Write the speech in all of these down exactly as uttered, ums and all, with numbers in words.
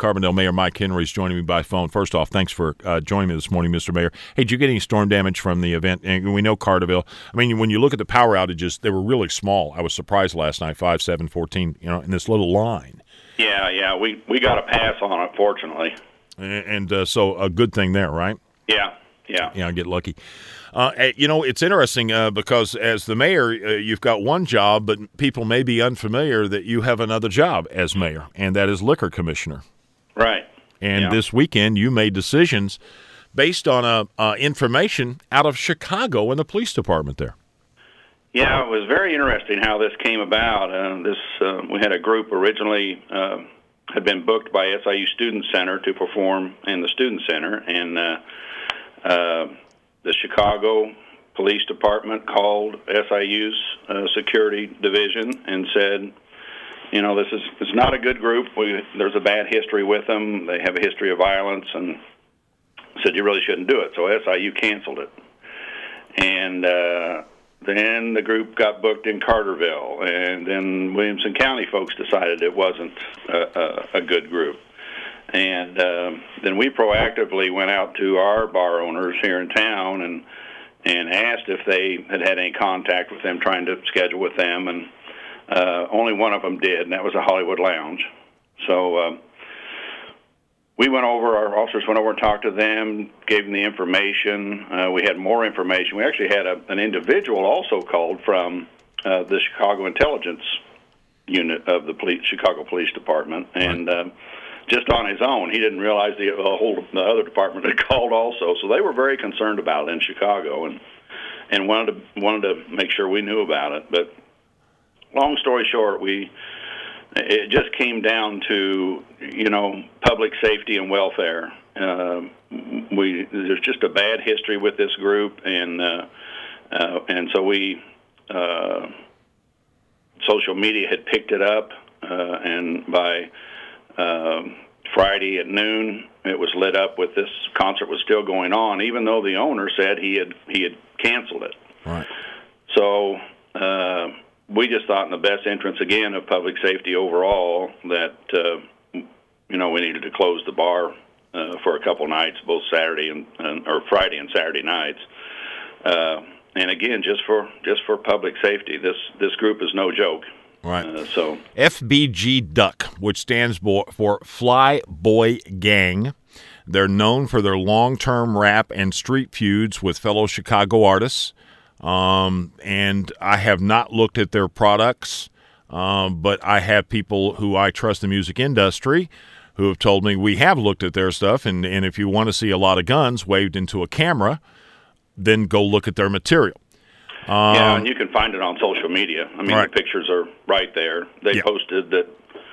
Carbondale Mayor Mike Henry is joining me by phone. First off, thanks for uh, joining me this morning, Mister Mayor. Hey, did you get any storm damage from the event? And we know Carterville. I mean, when you look at the power outages, they were really small. I was surprised last night, five, seven, fourteen, you know, in this little line. Yeah, yeah, we, we got a pass on it, fortunately. And, and uh, so a good thing there, right? Yeah, yeah. Yeah, get lucky. Uh, you know, it's interesting uh, because as the mayor, uh, you've got one job, but people may be unfamiliar that you have another job as mayor, and that is liquor commissioner. Right. And yeah. this weekend you made decisions based on uh, uh, information out of Chicago and the police department there. Yeah, it was very interesting how this came about. Uh, this uh, we had a group originally uh, had been booked by S I U Student Center to perform in the Student Center, and uh, uh, the Chicago Police Department called S I U's uh, security division and said, you know, this is it's not a good group. We, there's a bad history with them. They have a history of violence, and said you really shouldn't do it. So S I U canceled it, and uh, then the group got booked in Carterville, and then Williamson County folks decided it wasn't a, a, a good group. And uh, then we proactively went out to our bar owners here in town and and asked if they had had any contact with them, trying to schedule with them, and uh, only one of them did, and that was a Hollywood Lounge. So uh, we went over, our officers went over and talked to them, gave them the information. Uh, we had more information. We actually had a, an individual also called from uh, the Chicago Intelligence Unit of the police, Chicago Police Department, and uh, just on his own, he didn't realize the uh, whole the other department had called also. So they were very concerned about it in Chicago, and and wanted to wanted to make sure we knew about it. But long story short, we it just came down to, you know, public safety and welfare. Uh, we there's just a bad history with this group, and uh, uh, and so we uh, social media had picked it up, uh, and by Um, Friday at noon, it was lit up with this concert was still going on, even though the owner said he had he had canceled it. Right. So uh, we just thought, in the best interest again of public safety overall, that uh, you know we needed to close the bar uh, for a couple nights, both Saturday and, and or Friday and Saturday nights. Uh, and again, just for just for public safety, this this group is no joke. Right. Uh, so F B G Duck, which stands for Fly Boy Gang. They're known for their long-term rap and street feuds with fellow Chicago artists. Um, and I have not looked at their products, um, but I have people who I trust in the music industry who have told me we have looked at their stuff, and, and if you want to see a lot of guns waved into a camera, then go look at their material. Um, yeah, and you can find it on social media. I mean, right. the pictures are right there. They yeah. posted that.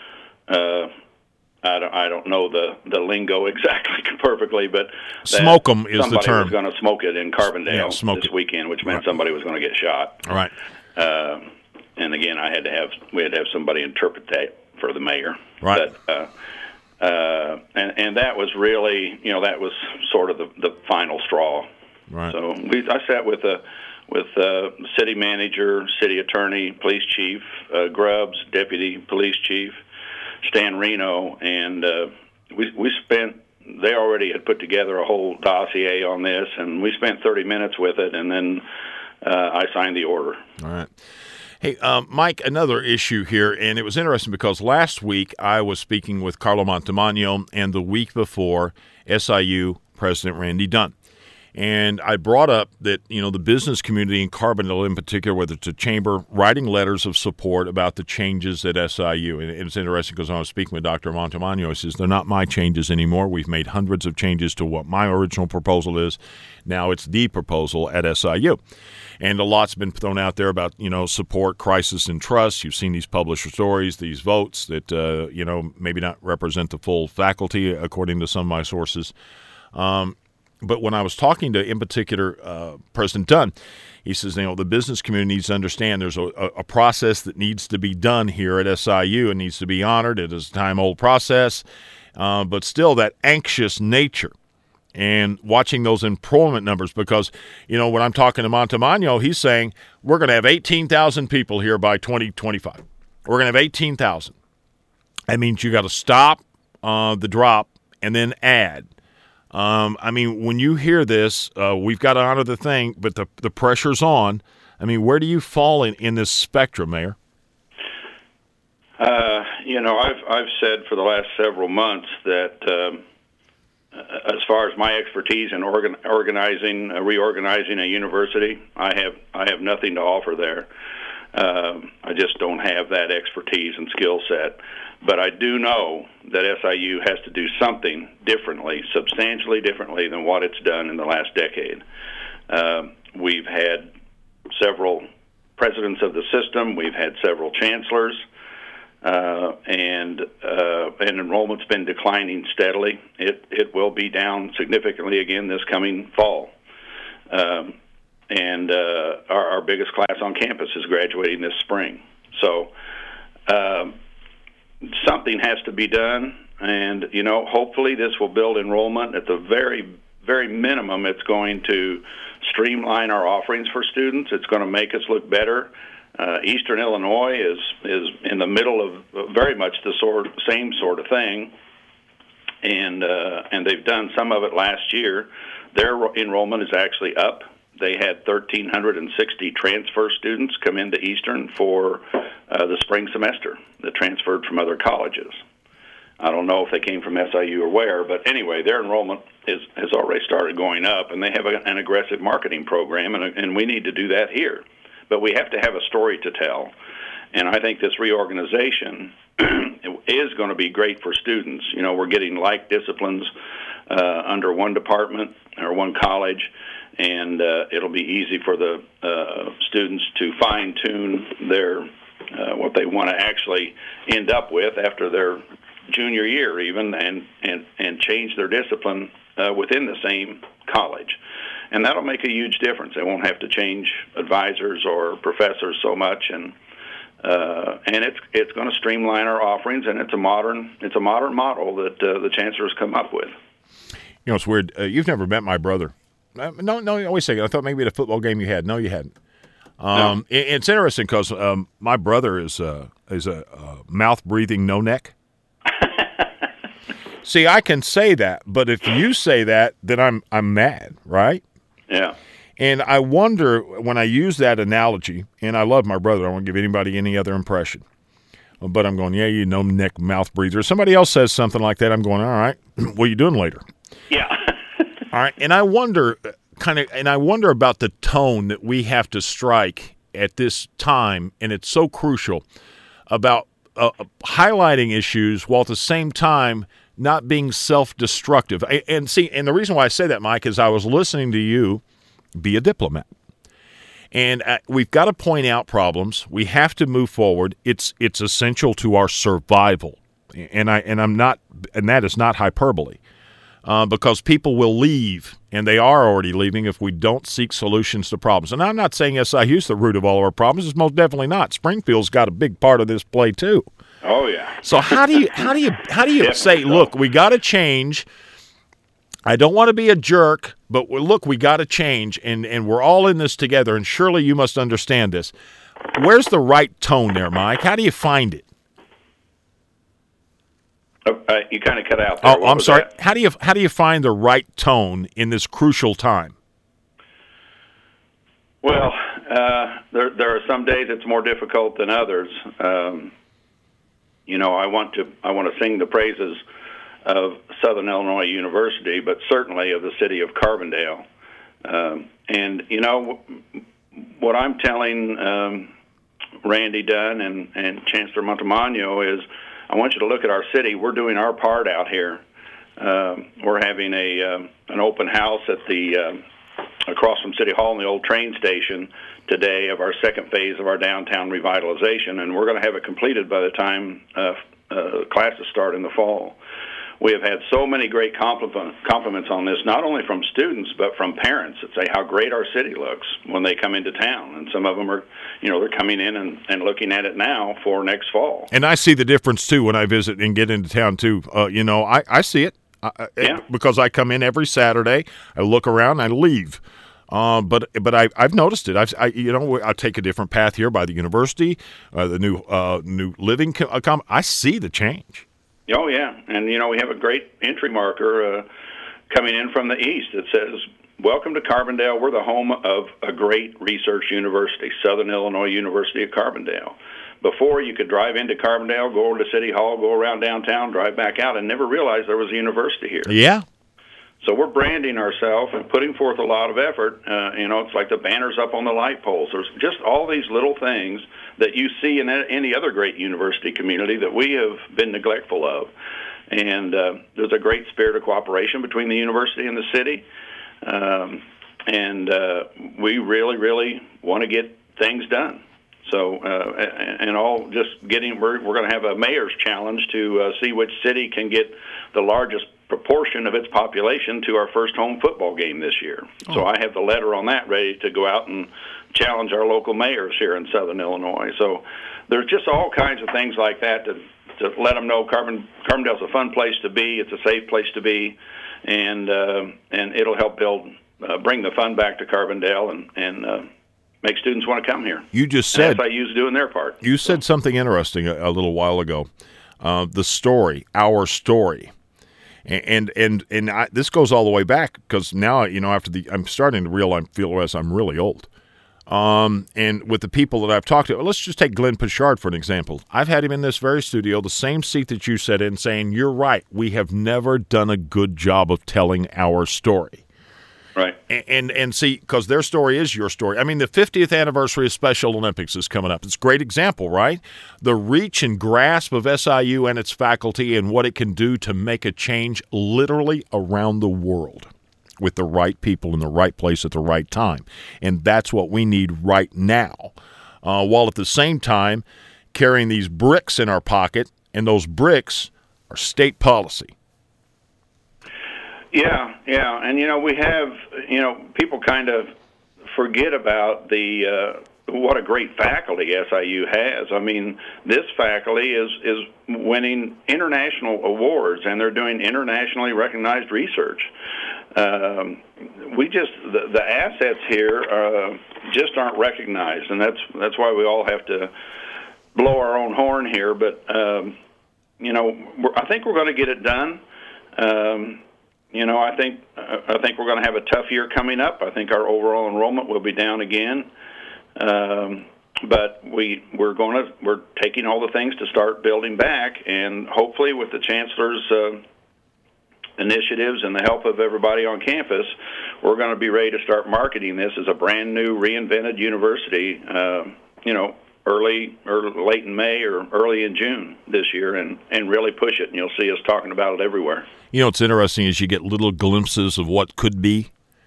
Uh, I don't. I don't know the, the lingo exactly perfectly, but smoke 'em is the term. Somebody was going to smoke it in Carbondale yeah, smoke this it. weekend, which meant right. somebody was going to get shot. Right. Uh, and again, I had to have we had to have somebody interpret that for the mayor. Right. But, uh, uh, and and that was really, you know, that was sort of the the final straw. Right. So we I sat with a. with uh, city manager, city attorney, police chief, uh, Grubbs, deputy police chief, Stan Reno, and uh, we we spent. They already had put together a whole dossier on this, and we spent thirty minutes with it, and then uh, I signed the order. All right. Hey, um, Mike, another issue here, and it was interesting because last week I was speaking with Carlo Montemagno, and the week before, S I U President Randy Dunn. And I brought up that, you know, the business community in Carbondale in particular, whether it's a chamber, writing letters of support about the changes at S I U. And it's interesting because when I was speaking with Doctor Montemagno, he says, they're not my changes anymore. We've made hundreds of changes to what my original proposal is. Now it's the proposal at S I U. And a lot's been thrown out there about, you know, support, crisis, and trust. You've seen these published stories, these votes that, uh, you know, maybe not represent the full faculty, according to some of my sources. Um But when I was talking to, in particular, uh, President Dunn, he says, you know, the business community needs to understand there's a, a process that needs to be done here at S I U and needs to be honored. It is a time-old process, uh, but still that anxious nature and watching those enrollment numbers because, you know, when I'm talking to Montemagno, he's saying we're going to have eighteen thousand people here by twenty twenty-five. We're going to have eighteen thousand. That means you got to stop uh, the drop, and then add. Um, I mean, when you hear this, uh, we've got to honor the thing, but the the pressure's on. I mean, where do you fall in, in this spectrum, Mayor? Uh, you know, I've I've said for the last several months that um, as far as my expertise in organ, organizing, uh, reorganizing a university, I have I have nothing to offer there. Um, I just don't have that expertise and skill set. But I do know that S I U has to do something differently, substantially differently than what it's done in the last decade. Uh, we've had several presidents of the system. We've had several chancellors. Uh, and uh, and enrollment's been declining steadily. It it will be down significantly again this coming fall. Um, and uh, our, our biggest class on campus is graduating this spring. So um, something has to be done, and you know, hopefully this will build enrollment. At the very very minimum, it's going to streamline our offerings for students. It's going to make us look better. Uh, Eastern Illinois is is in the middle of very much the sort same sort of thing, and uh, and they've done some of it last year. Their enrollment is actually up. They had one thousand three hundred sixty transfer students come into Eastern for uh, the spring semester that transferred from other colleges. I don't know if they came from S I U or where, but anyway, their enrollment is, has already started going up, and they have a, an aggressive marketing program, and, and we need to do that here. But we have to have a story to tell, and I think this reorganization is going to be great for students. You know, we're getting like disciplines uh, under one department or one college, and uh, it'll be easy for the uh, students to fine-tune their uh, what they want to actually end up with after their junior year even, and, and, and change their discipline uh, within the same college. And that'll make a huge difference. They won't have to change advisors or professors so much, and uh, and it's it's going to streamline our offerings. And it's a modern it's a modern model that uh, the chancellor's come up with. You know, it's weird. Uh, you've never met my brother. Uh, no, no. Wait a second. I thought maybe at a football game you had. No, you hadn't. Um, no. it, it's interesting because um, my brother is uh, is a uh, mouth breathing no neck. See, I can say that, but if you say that, then I'm I'm mad, right? Yeah. And I wonder when I use that analogy, and I love my brother, I won't give anybody any other impression. But I'm going, yeah, you know, neck, mouth breather. Somebody else says something like that, I'm going, all right, what are you doing later? Yeah. All right. And I wonder kind of, and I wonder about the tone that we have to strike at this time, and it's so crucial, about uh, highlighting issues while at the same time not being self-destructive. And see, and the reason why I say that, Mike, is I was listening to you be a diplomat. And uh, we've got to point out problems. We have to move forward. It's it's essential to our survival. And I and I'm not, and that is not hyperbole, uh, because people will leave, and they are already leaving if we don't seek solutions to problems. And I'm not saying S I U's the root of all of our problems. It's most definitely not. Springfield's got a big part of this play too. Oh yeah. So how do you how do you how do you say, look, we got to change? I don't want to be a jerk, but look, we got to change, and, and we're all in this together, and surely you must understand this. Where's the right tone there, Mike? How do you find it? Oh, uh, you kind of cut out there. Oh, I'm sorry. That? How do you how do you find the right tone in this crucial time? Well, uh, there there are some days it's more difficult than others. Um, you know, I want to I want to sing the praises of Southern Illinois University, but certainly of the city of Carbondale. Um, and, you know, what I'm telling um, Randy Dunn and, and Chancellor Montemagno is, I want you to look at our city. We're doing our part out here. Um, we're having a um, an open house at the um, across from City Hall in the old train station today of our second phase of our downtown revitalization, and we're going to have it completed by the time uh, uh, classes start in the fall. We have had so many great compliment, compliments on this, not only from students, but from parents that say how great our city looks when they come into town. And some of them are, you know, they're coming in and, and looking at it now for next fall. And I see the difference, too, when I visit and get into town, too. Uh, you know, I, I see it, I, yeah. it because I come in every Saturday, I look around, I leave. Uh, but but I, I've noticed it. I've, I you know I take a different path here by the university, uh, the new uh, new living. Com- I see the change. Oh, yeah. And, you know, we have a great entry marker uh, coming in from the east that says, "Welcome to Carbondale. We're the home of a great research university, Southern Illinois University of Carbondale." Before, you could drive into Carbondale, go over to City Hall, go around downtown, drive back out, and never realize there was a university here. Yeah. So we're branding ourselves and putting forth a lot of effort. Uh, you know, it's like the banners up on the light poles. There's just all these little things that you see in any other great university community that we have been neglectful of. And uh, there's a great spirit of cooperation between the university and the city. Um, and uh, we really, really want to get things done. So, uh, and all just getting, we're, we're going to have a mayor's challenge to uh, see which city can get the largest proportion of its population to our first home football game this year. Oh. So I have the letter on that ready to go out and challenge our local mayors here in Southern Illinois. So there's just all kinds of things like that to, to let them know Carbon, Carbondale's a fun place to be, it's a safe place to be, and uh, and it'll help build, uh, bring the fun back to Carbondale and, and uh, make students want to come here. You just said S I U's doing their part. You said something interesting a, a little while ago. Uh, the story, our story, and and and, and I, this goes all the way back because now you know after the I'm starting to realize feel as I'm really old. Um, and with the people that I've talked to, let's just take Glenn Pichard for an example. I've had him in this very studio, the same seat that you sat in, saying, "You're right. We have never done a good job of telling our story." Right. And, and, and see, because their story is your story. I mean, the fiftieth anniversary of Special Olympics is coming up. It's a great example, right? The reach and grasp of S I U and its faculty and what it can do to make a change literally around the world with the right people in the right place at the right time. And that's what we need right now. Uh, while at the same time carrying these bricks in our pocket, and those bricks are state policy. Yeah, yeah, and you know we have, you know, people kind of forget about the uh, what a great faculty S I U has. I mean, this faculty is is winning international awards, and they're doing internationally recognized research. Um, we just the, the assets here uh, just aren't recognized, and that's that's why we all have to blow our own horn here. But um, you know, we're, I think we're going to get it done. Um, You know, I think I think we're going to have a tough year coming up. I think our overall enrollment will be down again, um, but we we're going to we're taking all the things to start building back, and hopefully with the chancellor's uh, initiatives and the help of everybody on campus, we're going to be ready to start marketing this as a brand new, reinvented university. Uh, you know. Early or late in May or early in June this year, and, and really push it, and you'll see us talking about it everywhere. You know what's interesting is you get little glimpses of what could be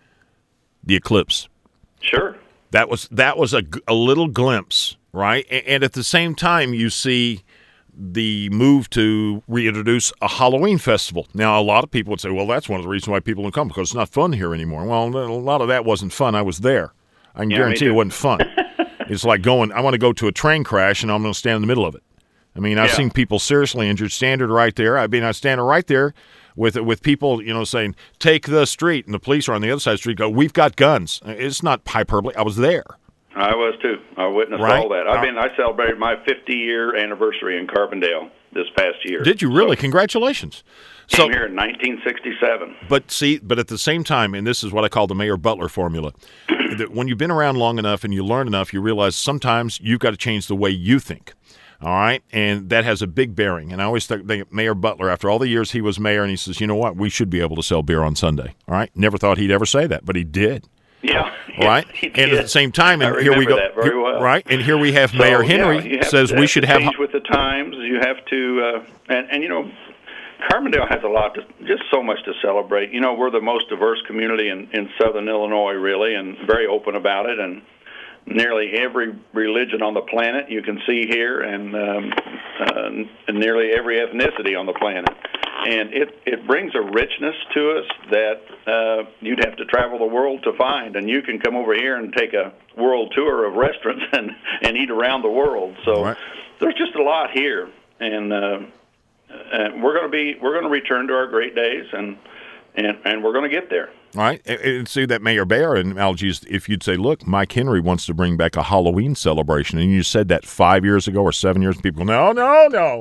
the eclipse. Sure. That was that was a, a little glimpse, right? And, and at the same time, you see the move to reintroduce a Halloween festival. Now, a lot of people would say, well, that's one of the reasons why people don't come, because it's not fun here anymore. Well, a lot of that wasn't fun. I was there. I can yeah, guarantee it wasn't fun. It's like going, I want to go to a train crash, and I'm going to stand in the middle of it. I mean, I've yeah. seen people seriously injured, standing right there. I mean, I was standing right there with with people, you know, saying, take the street, and the police are on the other side of the street, go, we've got guns. It's not hyperbole. I was there. I was, too. I witnessed right? all that. I've been, I celebrated my fifty-year anniversary in Carbondale this past year. Did you really? So, congratulations. Came so, here in nineteen sixty-seven. But see, but at the same time, and this is what I call the Mayor Butler formula, that when you've been around long enough and you learn enough, you realize sometimes you've got to change the way you think. All right? And that has a big bearing. And I always think Mayor Butler, after all the years he was mayor, and he says, you know what, we should be able to sell beer on Sunday. All right? Never thought he'd ever say that, but he did. Yeah. Right? And at the same time, and here we go. That very well. Right? And here we have so, Mayor Henry yeah, says to, we should have. Change with the times. You have to, uh, and, and you know, Carbondale has a lot, to, just so much to celebrate. You know, we're the most diverse community in, in Southern Illinois, really, and very open about it. And nearly every religion on the planet you can see here, and, um, uh, and nearly every ethnicity on the planet. And it, it brings a richness to us that uh, you'd have to travel the world to find. And you can come over here and take a world tour of restaurants and, and eat around the world. So right. There's just a lot here. And uh, Uh, we're going to be we're going to return to our great days, and and, and we're going to get there. All right, and, and see that Mayor Bear analogies. If you'd say, look, Mike Henry wants to bring back a Halloween celebration, and you said that five years ago or seven years, and people go, no, no, no,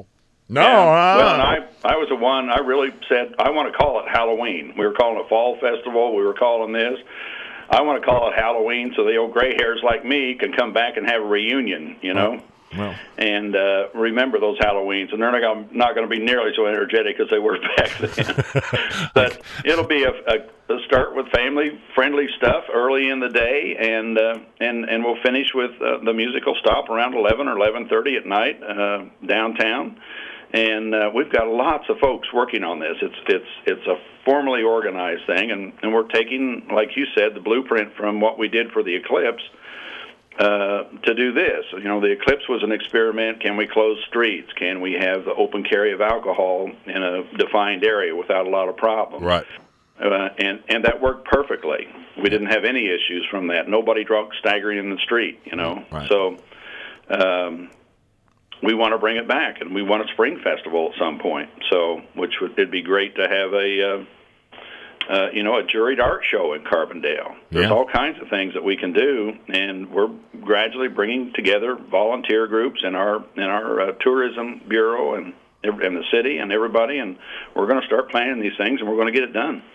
No, Yeah. uh, Well, and I, I was the one, I really said, I want to call it Halloween. We were calling it Fall Festival. We were calling this. I want to call it Halloween so the old gray hairs like me can come back and have a reunion, you know, well. and uh, remember those Halloweens. And they're not, not going to be nearly so energetic as they were back then. But it'll be a, a, a start with family-friendly stuff early in the day, and uh, and, and we'll finish with uh, the musical stop around eleven or eleven thirty at night uh, downtown. And uh, we've got lots of folks working on this. It's it's it's a formally organized thing, and, and we're taking, like you said, the blueprint from what we did for the Eclipse uh, to do this. You know, the Eclipse was an experiment. Can we close streets? Can we have the open carry of alcohol in a defined area without a lot of problems? Right. Uh, and and that worked perfectly. We didn't have any issues from that. Nobody drunk staggering in the street. You know, right. so. Um, We want to bring it back, and we want a spring festival at some point. So, which would it'd be great to have a, uh, uh, you know, a juried art show in Carbondale. There's Yeah. all kinds of things that we can do, and we're gradually bringing together volunteer groups in our in our uh, tourism bureau and in the city and everybody, and we're going to start planning these things, and we're going to get it done.